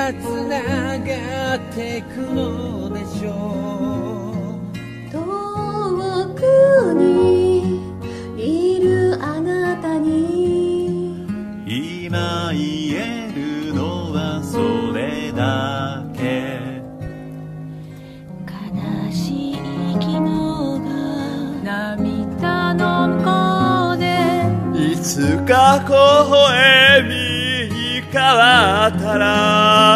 がつながってくのでしょう。 遠くにいるあなたに今言えるのはそれだけ。 悲しい昨日が涙の向こうでいつか微笑みに変わったら